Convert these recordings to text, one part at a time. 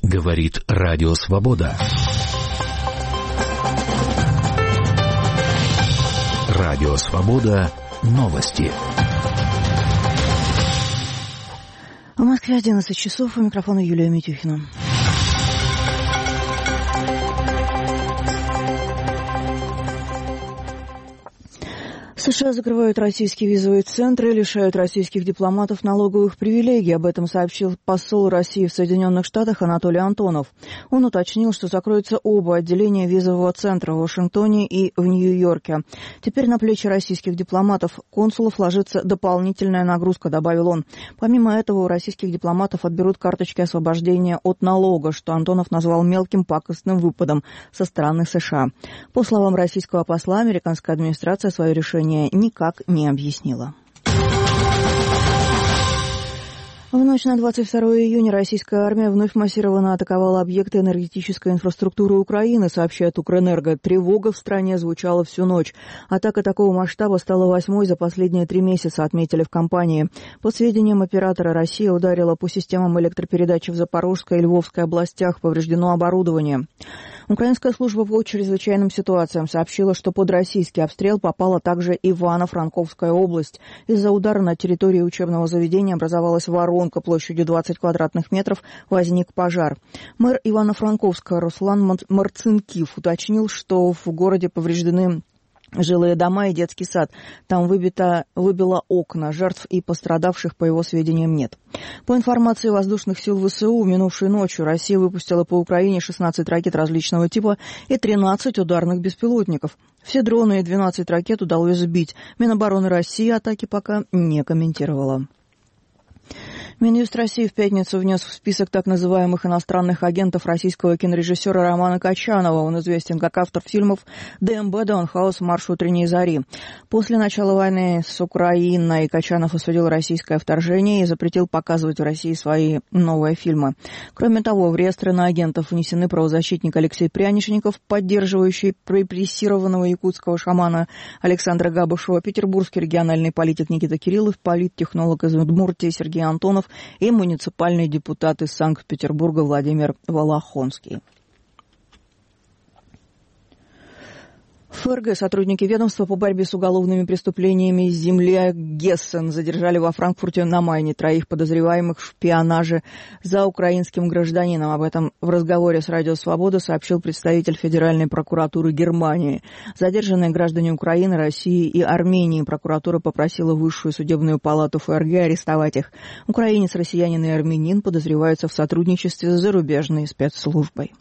Говорит Радио Свобода. Радио Свобода. Новости. В Москве 11 часов. У микрофона Юлия Митюхина. США закрывают российские визовые центры, лишают российских дипломатов налоговых привилегий. Об этом сообщил посол России в Соединенных Штатах Анатолий Антонов. Он уточнил, что закроются оба отделения визового центра в Вашингтоне и в Нью-Йорке. Теперь на плечи российских дипломатов-консулов ложится дополнительная нагрузка, добавил он. Помимо этого, у российских дипломатов отберут карточки освобождения от налога, что Антонов назвал мелким пакостным выпадом со стороны США. По словам российского посла, американская администрация свое решение никак не объяснила. В ночь на 22 июня российская армия вновь массированно атаковала объекты энергетической инфраструктуры Украины, сообщает Укрэнерго. Тревога в стране звучала всю ночь. Атака такого масштаба стала 8-й за последние 3 месяца, отметили в компании. По сведениям оператора, Россия ударила по системам электропередачи в Запорожской и Львовской областях, повреждено оборудование. Украинская служба по чрезвычайным ситуациям сообщила, что под российский обстрел попала также Ивано-Франковская область. Из-за удара на территории учебного заведения образовалась воронка площадью 20 квадратных метров, возник пожар. Мэр Ивано-Франковска Руслан Марцинкив уточнил, что в городе повреждены жилые дома и детский сад. Там выбило окна. Жертв и пострадавших, по его сведениям, нет. По информации воздушных сил ВСУ, минувшей ночью Россия выпустила по Украине 16 ракет различного типа и 13 ударных беспилотников. Все дроны и 12 ракет удалось сбить. Минобороны России атаки пока не комментировала. Минюст России в пятницу внес в список так называемых иностранных агентов российского кинорежиссера Романа Качанова. Он известен как автор фильмов «ДМБ», «Даунхаус», «Марш утренней зари». После начала войны с Украиной Качанов осудил российское вторжение и запретил показывать в России свои новые фильмы. Кроме того, в реестр иноагентов внесены правозащитник Алексей Прянишников, поддерживающий репрессированного якутского шамана Александра Габышева, петербургский региональный политик Никита Кириллов, политтехнолог из Удмуртии Сергей Антонов и муниципальный депутат из Санкт-Петербурга Владимир Волохонский. В ФРГ сотрудники ведомства по борьбе с уголовными преступлениями из земли Гессен задержали во Франкфурте на Майне 3 подозреваемых в шпионаже за украинским гражданином. Об этом в разговоре с Радио Свобода сообщил представитель Федеральной прокуратуры Германии. Задержанные граждане Украины, России и Армении. Прокуратура попросила Высшую судебную палату ФРГ арестовать их. Украинец, россиянин и армянин подозреваются в сотрудничестве с зарубежной спецслужбой.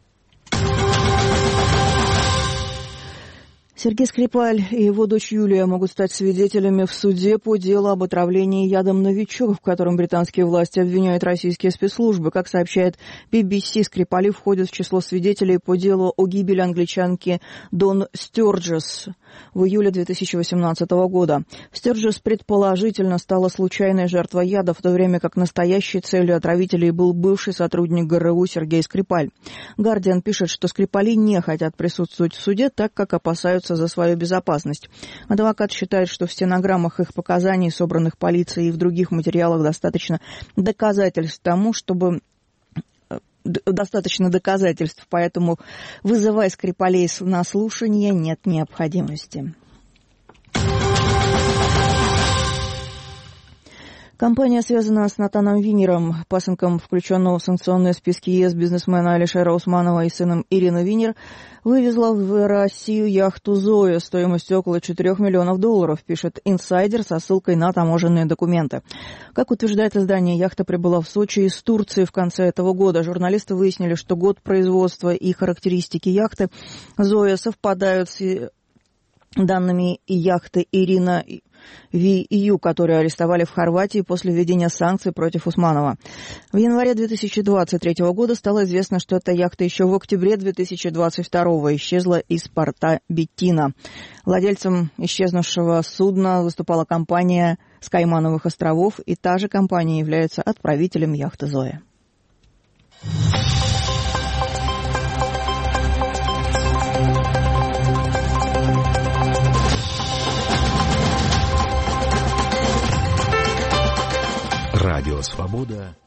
Сергей Скрипаль и его дочь Юлия могут стать свидетелями в суде по делу об отравлении ядом «Новичок», в котором британские власти обвиняют российские спецслужбы. Как сообщает BBC, Скрипали входят в число свидетелей по делу о гибели англичанки Дон Стёрджес в июле 2018 года. Стёрджес предположительно стала случайной жертвой яда, в то время как настоящей целью отравителей был бывший сотрудник ГРУ Сергей Скрипаль. «Гардиан» пишет, что Скрипали не хотят присутствовать в суде, так как опасаются за свою безопасность. Адвокат считает, что в стенограммах их показаний, собранных полицией, и в других материалах достаточно доказательств, поэтому вызывая Скрипалей на слушание нет необходимости. Компания, связанная с Натаном Винером, пасынком включенного в санкционные списки ЕС бизнесмена Алишера Усманова и сыном Ирины Винер, вывезла в Россию яхту «Зоя» стоимостью около $4 миллионов, пишет «Инсайдер» со ссылкой на таможенные документы. Как утверждает издание, яхта прибыла в Сочи из Турции в конце этого года. Журналисты выяснили, что год производства и характеристики яхты «Зоя» совпадают с данными яхты «Ирина ВИЮ», которую арестовали в Хорватии после введения санкций против Усманова. В январе 2023 года стало известно, что эта яхта еще в октябре 2022 исчезла из порта Беттина. Владельцем исчезнувшего судна выступала компания с Каймановых островов, и та же компания является отправителем яхты «Зоя». Радио Свобода.